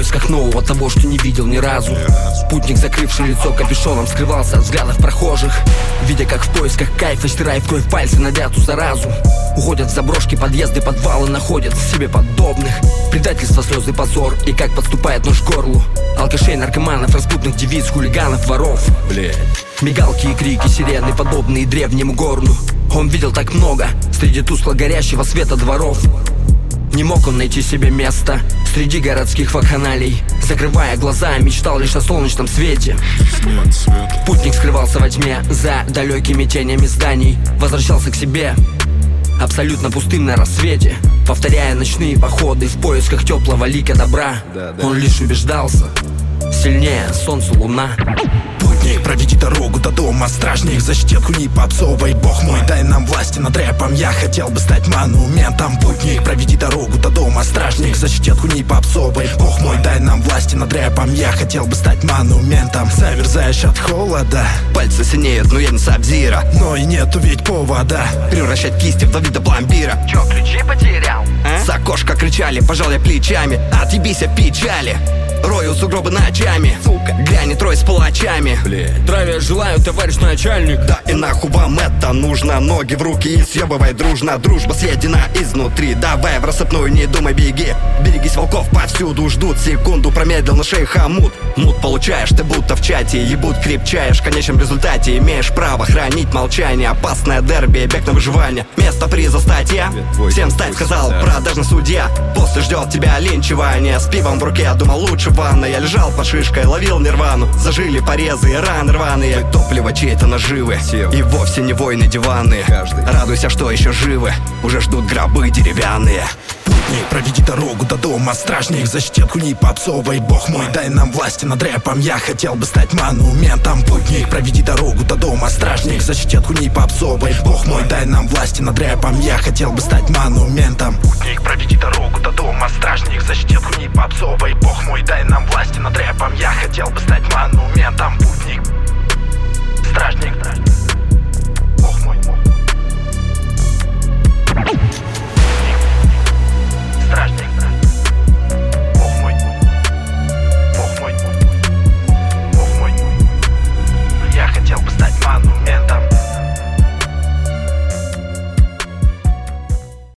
поисках нового, того, что не видел ни разу. Путник, закрывший лицо капюшоном, скрывался от взглядов прохожих, видя, как в поисках кайфа, стирая в кровь пальцы, найдя ту заразу. Уходят в заброшки, подъезды, подвалы, находят себе подобных. Предательство, слезы, позор, и как подступает нож к горлу. Алкашей, наркоманов, распутных девиц, хулиганов, воров. Мигалки и крики сирены, подобные древнему горну. Он видел так много среди тускло горящего света дворов. Не мог он найти себе места среди городских вакханалий. Закрывая глаза, мечтал лишь о солнечном свете. Путник скрывался во тьме за далекими тенями зданий. Возвращался к себе абсолютно пустым на рассвете, повторяя ночные походы в поисках теплого лика добра. Он лишь убеждался: сильнее солнце, луна. Путник, проведи дорогу до дома, стражник, защитку не попсовой. Бог мой, дай нам власти над рэпом, я хотел бы стать монументом. Путник, проведи дорогу до дома, стражник, защитку не попсовой. Бог мой, дай нам власти над рэпом, я хотел бы стать монументом. Замерзаешь от холода, пальцы синеют, но я не Сабзира. но и нету ведь повода Превращать кисти в два вида пломбира. Чё, ключи потерял? С окошка кричали, пожал я плечами. Отъебись от печали, рою сугробы ночами. Сука, глянет трое с палачами. Здравия желаю, товарищ начальник. Да и нахуй вам это нужно? Ноги в руки и съебывай дружно. Дружба съедена изнутри. Давай в рассыпную, не думай, беги. Берегись, волков повсюду ждут. Секунду промедлил на шее хомут. Мут получаешь, ты будто в чате. Ебут крепчаешь, в конечном результате имеешь право хранить молчание. Опасное дерби, бег на выживание. Место приза статья. Всем стать, сказал продажный судья. После ждет тебя линчевание. С пивом в руке, думал лучше ванна. Я лежал под шишкой, ловил нирвану. Зажили порезы и раны рваные. Топливо чьей-то наживы. И вовсе не войны диваны. Радуйся, что еще живы. Уже ждут гробы деревянные. Путник, проведи дорогу до дома, стражник, защитку не попсовой. Бог мой, дай нам власти над рэпом, я хотел бы стать монументом. Путник, проведи дорогу до дома, стражник, защитку не попсовой. Бог мой, дай нам власти над рэпом, я хотел бы стать монументом. Путник, проведи дорогу до дома, стражник, защитку не попсовой. Бог мой, дай нам